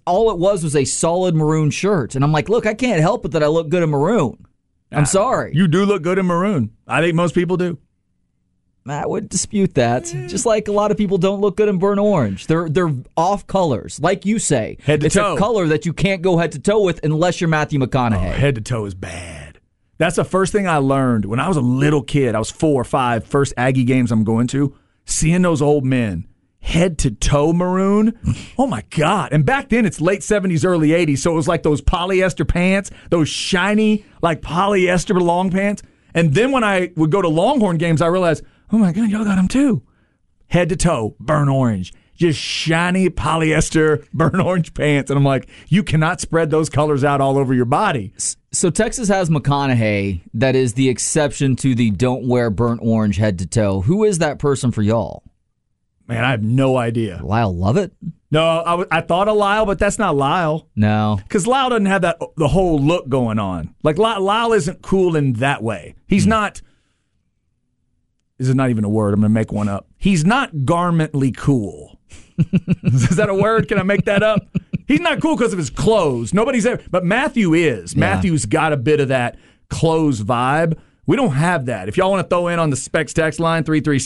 [SPEAKER 1] a solid maroon shirt. And I'm like, look, I can't help it that I look good in maroon. I'm sorry.
[SPEAKER 2] You do look good in maroon. I think most people do.
[SPEAKER 1] I would dispute that. Just like a lot of people don't look good in burnt orange. They're off colors. Like you say.
[SPEAKER 2] Head to toe.
[SPEAKER 1] It's a color that you can't go head to toe with unless you're Matthew McConaughey.
[SPEAKER 2] Oh, head to toe is bad. That's the first thing I learned when I was a little kid. I was 4 or 5, first Aggie games I'm going to. Seeing those old men. Head to toe maroon. Oh my God. And back then it's late 70s, early 80s. So it was like those polyester pants, those shiny, like polyester long pants. And then when I would go to Longhorn games, I realized, oh my God, y'all got them too. Head to toe, burnt orange. Just shiny polyester burnt orange pants. And I'm like, you cannot spread those colors out all over your body.
[SPEAKER 1] So Texas has McConaughey that is the exception to the don't wear burnt orange head to toe. Who is that person for y'all?
[SPEAKER 2] Man, I have no idea.
[SPEAKER 1] Lyle Lovett?
[SPEAKER 2] No, I thought of Lyle, but that's not Lyle.
[SPEAKER 1] No.
[SPEAKER 2] Because Lyle doesn't have the whole look going on. Like, Lyle isn't cool in that way. He's not, this is not even a word. I'm going to make one up. He's not garmently cool. Is that a word? Can I make that up? He's not cool because of his clothes. Nobody's ever, but Matthew is. Yeah. Matthew's got a bit of that clothes vibe. We don't have that. If y'all want to throw in on the Specs text line,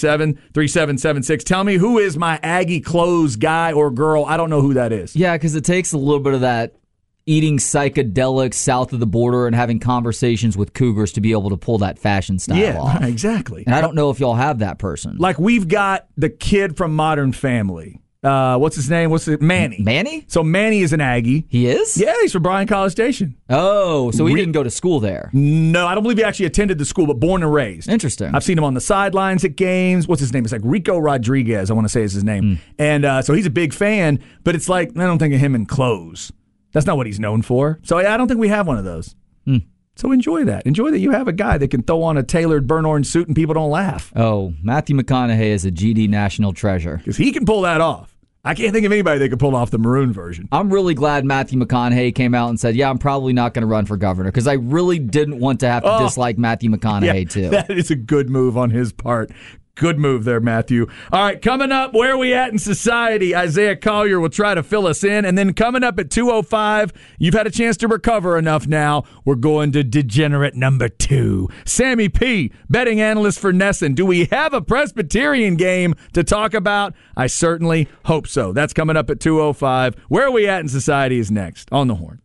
[SPEAKER 2] 337-3776, tell me who is my Aggie clothes guy or girl. I don't know who that is.
[SPEAKER 1] Yeah, because it takes a little bit of that eating psychedelics south of the border and having conversations with cougars to be able to pull that fashion style off.
[SPEAKER 2] Yeah, exactly.
[SPEAKER 1] And I don't know if y'all have that person.
[SPEAKER 2] Like, we've got the kid from Modern Family. What's his name? Manny.
[SPEAKER 1] Manny?
[SPEAKER 2] So Manny is an Aggie.
[SPEAKER 1] He is?
[SPEAKER 2] Yeah, he's from Bryan College Station.
[SPEAKER 1] Oh, so he didn't go to school there.
[SPEAKER 2] No, I don't believe he actually attended the school, but born and raised.
[SPEAKER 1] Interesting.
[SPEAKER 2] I've seen him on the sidelines at games. What's his name? It's like Rico Rodriguez, I want to say is his name. And so he's a big fan, but it's like, I don't think of him in clothes. That's not what he's known for. So I don't think we have one of those. So enjoy that. Enjoy that you have a guy that can throw on a tailored burnt orange suit and people don't laugh.
[SPEAKER 1] Oh, Matthew McConaughey is a GD national treasure.
[SPEAKER 2] Because he can pull that off. I can't think of anybody that could pull off the maroon version.
[SPEAKER 1] I'm really glad Matthew McConaughey came out and said, yeah, I'm probably not going to run for governor, because I really didn't want to have to dislike Matthew McConaughey, too.
[SPEAKER 2] That is a good move on his part. Good move there, Matthew. All right, coming up, where are we at in society? Isaiah Collier will try to fill us in. And then coming up at 2:05, you've had a chance to recover enough now. We're going to degenerate number 2. Sammy P., betting analyst for Nesson. Do we have a Presbyterian game to talk about? I certainly hope so. That's coming up at 2:05. Where are we at in society is next on the Horn.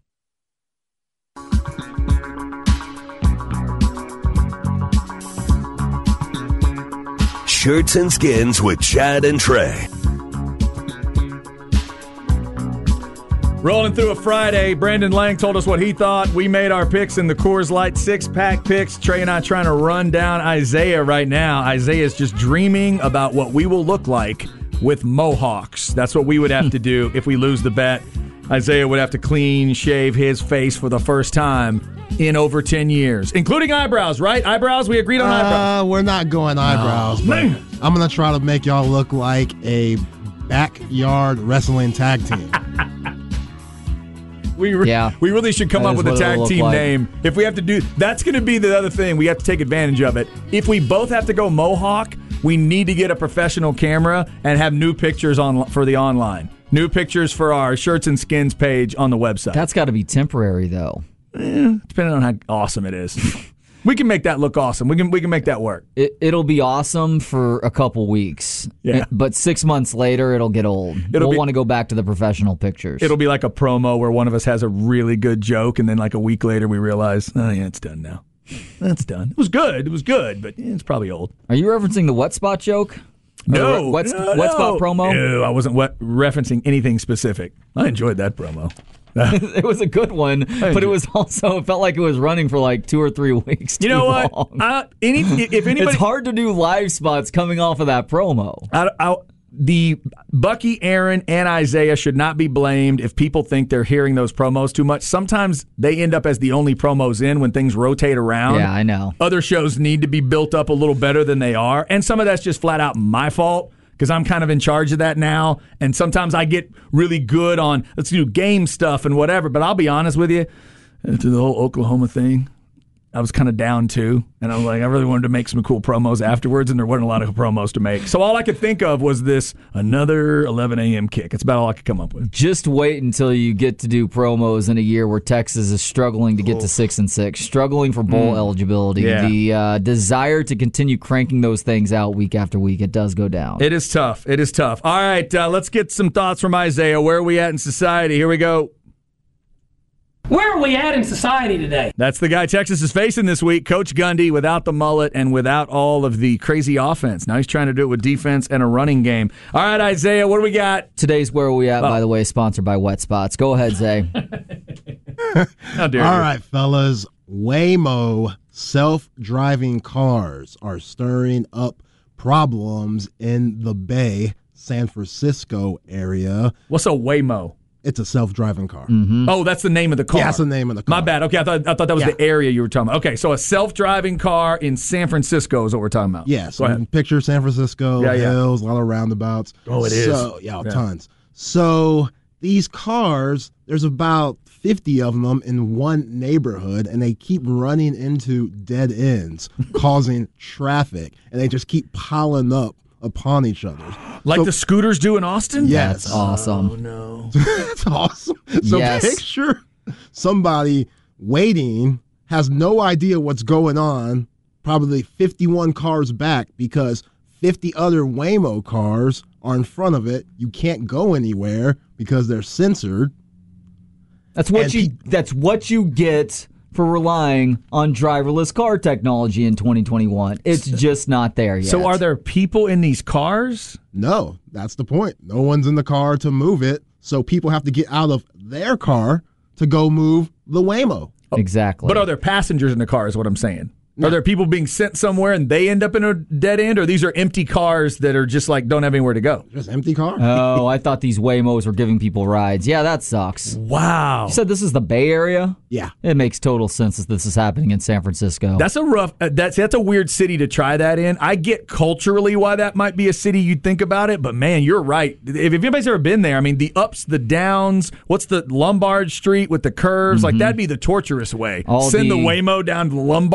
[SPEAKER 4] Shirts and Skins with Chad and Trey.
[SPEAKER 2] Rolling through a Friday, Brandon Lang told us what he thought. We made our picks in the Coors Light 6-pack picks. Trey and I trying to run down Isaiah right now. Isaiah's just dreaming about what we will look like with mohawks. That's what we would have to do if we lose the bet. Isaiah would have to clean shave his face for the first time in over 10 years, including eyebrows, right? Eyebrows? We agreed on eyebrows.
[SPEAKER 5] We're not going eyebrows, but I'm going to try to make y'all look like a backyard wrestling tag team.
[SPEAKER 2] We really should come up with a tag team name. If we have to do, that's going to be the other thing. We have to take advantage of it. If we both have to go mohawk, we need to get a professional camera and have new pictures for the online. New pictures for our Shirts and Skins page on the website.
[SPEAKER 1] That's got to be temporary, though.
[SPEAKER 2] Depending on how awesome it is. We can make that look awesome. We can make that work.
[SPEAKER 1] It'll be awesome for a couple weeks.
[SPEAKER 2] Yeah.
[SPEAKER 1] But 6 months later, it'll get old. We'll want to go back to the professional pictures. It'll
[SPEAKER 2] be like a promo where one of us has a really good joke, and then like a week later we realize, oh yeah, it's done now. That's done. It was good, but it's probably old.
[SPEAKER 1] Are you referencing the wet spot joke?
[SPEAKER 2] No.
[SPEAKER 1] Wet spot promo?
[SPEAKER 2] No, I wasn't referencing anything specific. I enjoyed that promo.
[SPEAKER 1] It was a good one, but it was also, it felt like it was running for like 2 or 3 weeks.
[SPEAKER 2] You know what? If anybody,
[SPEAKER 1] it's hard to do live spots coming off of that promo.
[SPEAKER 2] The Bucky, Aaron, and Isaiah should not be blamed if people think they're hearing those promos too much. Sometimes they end up as the only promos in when things rotate around.
[SPEAKER 1] Yeah, I know.
[SPEAKER 2] Other shows need to be built up a little better than they are, and some of that's just flat out my fault because I'm kind of in charge of that now, and sometimes I get really good on, let's do game stuff and whatever, but I'll be honest with you, to the whole Oklahoma thing, I was kind of down too, and I was like, I really wanted to make some cool promos afterwards, and there wasn't a lot of promos to make. So all I could think of was this another 11 a.m. kick. It's about all I could come up with.
[SPEAKER 1] Just wait until you get to do promos in a year where Texas is struggling to get to 6-6, struggling for bowl eligibility.
[SPEAKER 2] Yeah.
[SPEAKER 1] The desire to continue cranking those things out week after week, it does go down.
[SPEAKER 2] It is tough. All right, let's get some thoughts from Isaiah. Where are we at in society? Here we go.
[SPEAKER 6] Where are we at in society today?
[SPEAKER 2] That's the guy Texas is facing this week, Coach Gundy, without the mullet and without all of the crazy offense. Now he's trying to do it with defense and a running game. All right, Isaiah, what do we got?
[SPEAKER 1] Today's Where Are We At, by the way, sponsored by Wet Spots. Go ahead, Zay.
[SPEAKER 2] How dare you.
[SPEAKER 5] All right, fellas. Waymo self-driving cars are stirring up problems in the Bay, San Francisco area.
[SPEAKER 2] What's a Waymo?
[SPEAKER 5] It's a self-driving car.
[SPEAKER 1] Mm-hmm.
[SPEAKER 2] Oh, that's the name of the car.
[SPEAKER 5] Yeah, that's the name of the car.
[SPEAKER 2] My bad. Okay, I thought that was the area you were talking about. Okay, so a self-driving car in San Francisco is what we're talking about.
[SPEAKER 5] Yes.
[SPEAKER 2] Go ahead.
[SPEAKER 5] Picture San Francisco, hills, a lot of roundabouts.
[SPEAKER 2] Oh, it is.
[SPEAKER 5] Tons. So these cars, there's about 50 of them in one neighborhood, and they keep running into dead ends, causing traffic, and they just keep piling up upon each other.
[SPEAKER 2] Like the scooters do in Austin?
[SPEAKER 5] Yes.
[SPEAKER 1] That's awesome.
[SPEAKER 2] Oh, no.
[SPEAKER 5] It's awesome. So picture somebody waiting, has no idea what's going on, probably 51 cars back because 50 other Waymo cars are in front of it. You can't go anywhere because they're censored.
[SPEAKER 1] That's what you get for relying on driverless car technology in 2021. It's just not there yet.
[SPEAKER 2] So are there people in these cars?
[SPEAKER 5] No, that's the point. No one's in the car to move it, so people have to get out of their car to go move the Waymo.
[SPEAKER 1] Exactly.
[SPEAKER 2] But are there passengers in the car is what I'm saying. Are there people being sent somewhere and they end up in a dead end, or these are empty cars that are just like don't have anywhere to go?
[SPEAKER 5] Just empty cars.
[SPEAKER 1] Oh, I thought these Waymos were giving people rides. Yeah, that sucks.
[SPEAKER 2] Wow.
[SPEAKER 1] You said this is the Bay Area?
[SPEAKER 5] Yeah.
[SPEAKER 1] It makes total sense that this is happening in San Francisco.
[SPEAKER 2] That's a rough. That's a weird city to try that in. I get culturally why that might be a city you'd think about it, but man, you're right. If anybody's ever been there, I mean, the ups, the downs. What's the Lombard Street with the curves? Like that'd be the torturous way. Send the Waymo down to the Lombard. There's no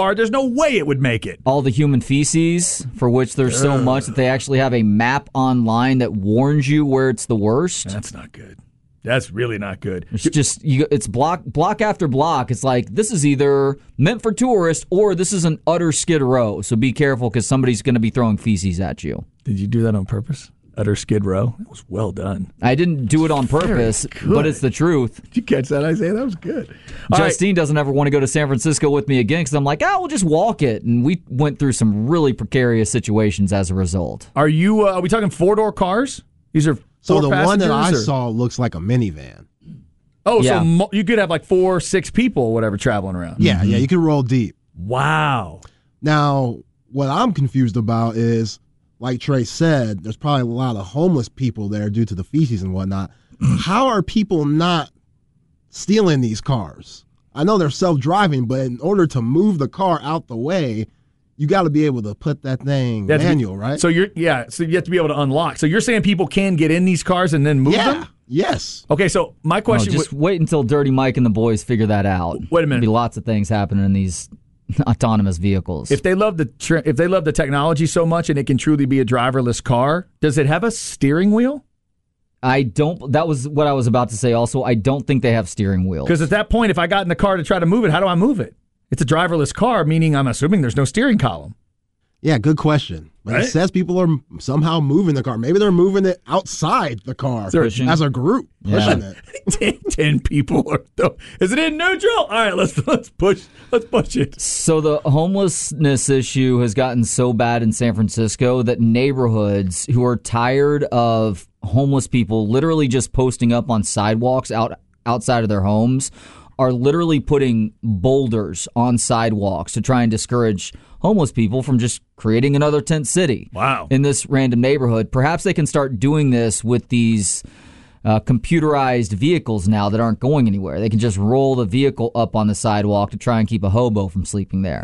[SPEAKER 2] way it would make it.
[SPEAKER 1] All the human feces, for which there's so much that they actually have a map online that warns you where it's the worst.
[SPEAKER 2] That's not good. That's really not good.
[SPEAKER 1] It's just it's block after block. It's like this is either meant for tourists or this is an utter Skid Row. So be careful because somebody's going to be throwing feces at you.
[SPEAKER 2] Did you do that on purpose? Utter Skid Row? It was well done.
[SPEAKER 1] I didn't do it on purpose, but it's the truth.
[SPEAKER 2] Did you catch that, Isaiah? That was good.
[SPEAKER 1] Justine doesn't ever want to go to San Francisco with me again because I'm like, we'll just walk it. And we went through some really precarious situations as a result.
[SPEAKER 2] Are you? Are we talking 4-door cars? These are
[SPEAKER 5] So
[SPEAKER 2] 4
[SPEAKER 5] the one that I
[SPEAKER 2] passengers, or-
[SPEAKER 5] saw looks like a minivan.
[SPEAKER 2] Oh,
[SPEAKER 1] Yeah.
[SPEAKER 2] so you could have like 4, 6 people, whatever, traveling around.
[SPEAKER 5] Yeah, you can roll deep.
[SPEAKER 2] Wow.
[SPEAKER 5] Now, what I'm confused about is, like Trey said, there's probably a lot of homeless people there due to the feces and whatnot. How are people not stealing these cars? I know they're self-driving, but in order to move the car out the way, you got to be able to put that thing manual, right?
[SPEAKER 2] So so you have to be able to unlock. So you're saying people can get in these cars and then move them?
[SPEAKER 5] Yes.
[SPEAKER 2] Okay, so my question
[SPEAKER 1] Just wait until Dirty Mike and the boys figure that out.
[SPEAKER 2] Wait a minute.
[SPEAKER 1] There'll be lots of things happening in these autonomous vehicles.
[SPEAKER 2] if they love the technology so much and it can truly be a driverless car, does it have a steering wheel?
[SPEAKER 1] That was what I was about to say also. I don't think they have steering wheels.
[SPEAKER 2] Because at that point, if I got in the car to try to move it, how do I move it? It's a driverless car, meaning I'm assuming there's no steering column.
[SPEAKER 5] Yeah, good question. But
[SPEAKER 2] Right?
[SPEAKER 5] it says people are somehow moving the car. Maybe they're moving it outside the car
[SPEAKER 1] Pushing.
[SPEAKER 5] as a group, pushing it.
[SPEAKER 2] 10 people are. Is it in neutral? All right, let's push it.
[SPEAKER 1] So the homelessness issue has gotten so bad in San Francisco that neighborhoods who are tired of homeless people literally just posting up on sidewalks outside of their homes are literally putting boulders on sidewalks to try and discourage homeless people from just creating another tent city.
[SPEAKER 2] Wow.
[SPEAKER 1] In this random neighborhood. Perhaps they can start doing this with these computerized vehicles now that aren't going anywhere. They can just roll the vehicle up on the sidewalk to try and keep a hobo from sleeping there.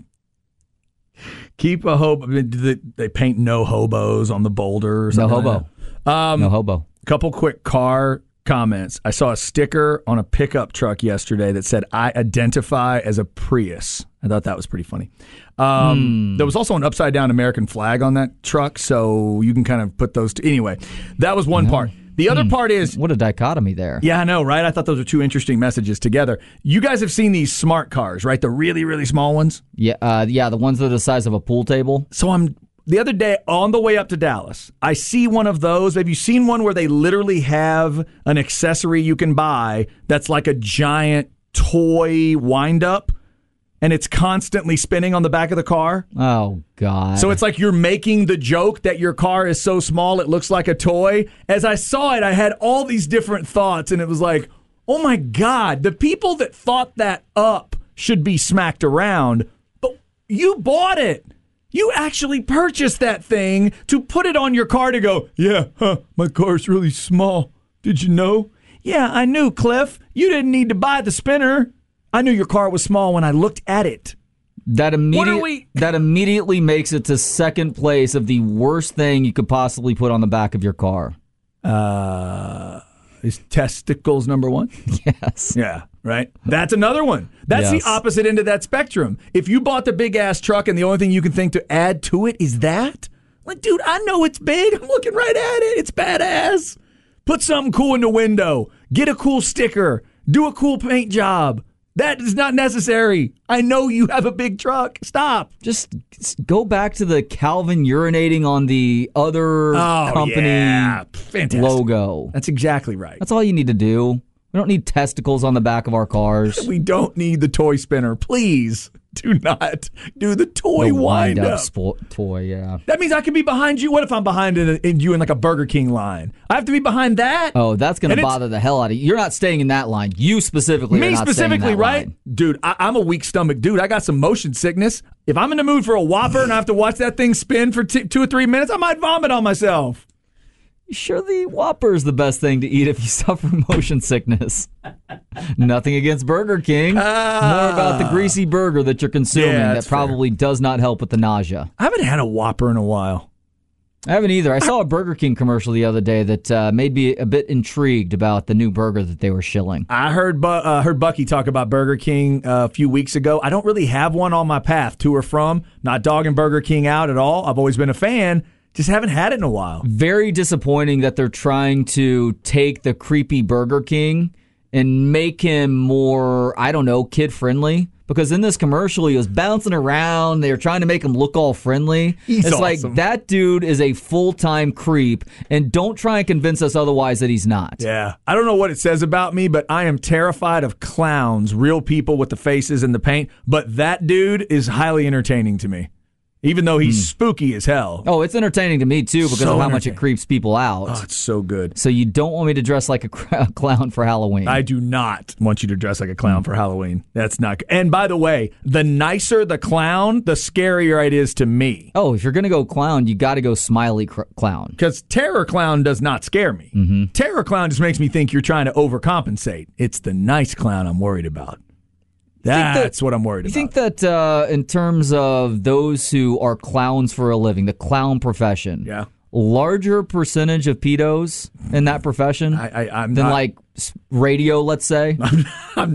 [SPEAKER 2] Keep a hobo. They paint no hobos on the boulders.
[SPEAKER 1] No hobo. No hobo.
[SPEAKER 2] Couple quick car comments. I saw a sticker on a pickup truck yesterday that said, "I identify as a Prius." I thought that was pretty funny. There was also an upside-down American flag on that truck, so you can kind of put those anyway, that was one part. The other part is...
[SPEAKER 1] What a dichotomy there.
[SPEAKER 2] Yeah, I know, right? I thought those were two interesting messages together. You guys have seen these smart cars, right? The really, really small ones?
[SPEAKER 1] Yeah, the ones that are the size of a pool table.
[SPEAKER 2] So the other day on the way up to Dallas, I see one of those. Have you seen one where they literally have an accessory you can buy that's like a giant toy wind-up, and it's constantly spinning on the back of the car?
[SPEAKER 1] Oh, God.
[SPEAKER 2] So it's like you're making the joke that your car is so small it looks like a toy. As I saw it, I had all these different thoughts, and it was like, oh my God, the people that thought that up should be smacked around, but you bought it. You actually purchased that thing to put it on your car to go, my car's really small. Did you know? Yeah, I knew, Cliff. You didn't need to buy the spinner. I knew your car was small when I looked at it.
[SPEAKER 1] That immediately makes it to second place of the worst thing you could possibly put on the back of your car.
[SPEAKER 2] Is testicles number one?
[SPEAKER 1] Yes.
[SPEAKER 2] Yeah, right? That's another one. That's the opposite end of that spectrum. If you bought the big-ass truck and the only thing you can think to add to it is that, like, dude, I know it's big. I'm looking right at it. It's badass. Put something cool in the window. Get a cool sticker. Do a cool paint job. That is not necessary. I know you have a big truck. Stop.
[SPEAKER 1] Just go back to the Calvin urinating on the other company logo.
[SPEAKER 2] That's exactly right.
[SPEAKER 1] That's all you need to do. We don't need testicles on the back of our cars.
[SPEAKER 2] We don't need the toy spinner. Please do not do the toy wind-up.
[SPEAKER 1] Toy, yeah.
[SPEAKER 2] That means I could be behind you. What if I'm behind you in like a Burger King line? I have to be behind that?
[SPEAKER 1] Oh, that's going to bother the hell out of you. You're not staying in that line. You specifically are not staying in that
[SPEAKER 2] right?
[SPEAKER 1] line.
[SPEAKER 2] Dude, I'm a weak stomach dude. I got some motion sickness. If I'm in the mood for a Whopper and I have to watch that thing spin for 2 or 3 minutes, I might vomit on myself.
[SPEAKER 1] Sure, the Whopper is the best thing to eat if you suffer motion sickness. Nothing against Burger King. More about the greasy burger that you're consuming that probably does not help with the nausea.
[SPEAKER 2] I haven't had a Whopper in a while.
[SPEAKER 1] I haven't either. I saw a Burger King commercial the other day that made me a bit intrigued about the new burger that they were shilling.
[SPEAKER 2] I heard Bucky talk about Burger King a few weeks ago. I don't really have one on my path to or from. Not dogging Burger King out at all. I've always been a fan. Just haven't had it in a while.
[SPEAKER 1] Very disappointing that they're trying to take the creepy Burger King and make him more, I don't know, kid-friendly. Because in this commercial, he was bouncing around. They were trying to make him look all friendly.
[SPEAKER 2] He's
[SPEAKER 1] it's
[SPEAKER 2] awesome.
[SPEAKER 1] like, that dude is a full-time creep, and don't try and convince us otherwise that he's not.
[SPEAKER 2] Yeah. I don't know what it says about me, but I am terrified of clowns, real people with the faces and the paint. But that dude is highly entertaining to me. Even though he's spooky as hell.
[SPEAKER 1] Oh, it's entertaining to me, too, because
[SPEAKER 2] So
[SPEAKER 1] of how much it
[SPEAKER 2] entertaining.
[SPEAKER 1] creeps people out.
[SPEAKER 2] Oh, it's so good.
[SPEAKER 1] So you don't want me to dress like a clown for Halloween.
[SPEAKER 2] I do not want you to dress like a clown for Halloween. That's not good. And by the way, the nicer the clown, the scarier it is to me.
[SPEAKER 1] Oh, if you're going to go clown, you got to go smiley clown.
[SPEAKER 2] Because terror clown does not scare me.
[SPEAKER 1] Mm-hmm.
[SPEAKER 2] Terror clown just makes me think you're trying to overcompensate. It's the nice clown I'm worried about. That's what I'm worried about.
[SPEAKER 1] You think that in terms of those who are clowns for a living, the clown profession,
[SPEAKER 2] Yeah.
[SPEAKER 1] larger percentage of pedos in that profession
[SPEAKER 2] I'm
[SPEAKER 1] than
[SPEAKER 2] not,
[SPEAKER 1] like radio, let's say?
[SPEAKER 2] I'm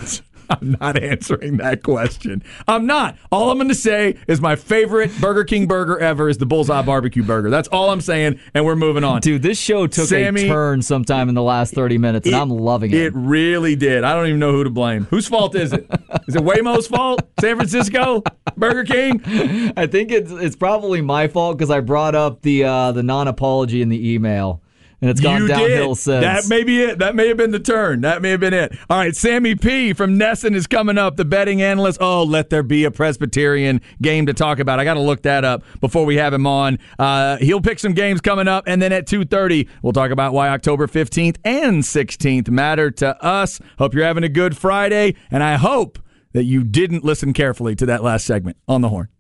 [SPEAKER 2] not answering that question. I'm not. All I'm going to say is my favorite Burger King burger ever is the Bullseye Barbecue Burger. That's all I'm saying, and we're moving on.
[SPEAKER 1] Dude, this show took
[SPEAKER 2] Sammy,
[SPEAKER 1] a turn sometime in the last 30 minutes, and I'm loving it.
[SPEAKER 2] It really did. I don't even know who to blame. Whose fault is it? Is it Waymo's fault? San Francisco? Burger King?
[SPEAKER 1] I think it's probably my fault because I brought up the non-apology in the email. And it's gone downhill since.
[SPEAKER 2] That may be it. That may have been the turn. That may have been it. All right, Sammy P. from Nesson is coming up, the betting analyst. Oh, let there be a Presbyterian game to talk about. I got to look that up before we have him on. He'll pick some games coming up, and then at 2:30, we'll talk about why October 15th and 16th matter to us. Hope you're having a good Friday, and I hope that you didn't listen carefully to that last segment on the Horn.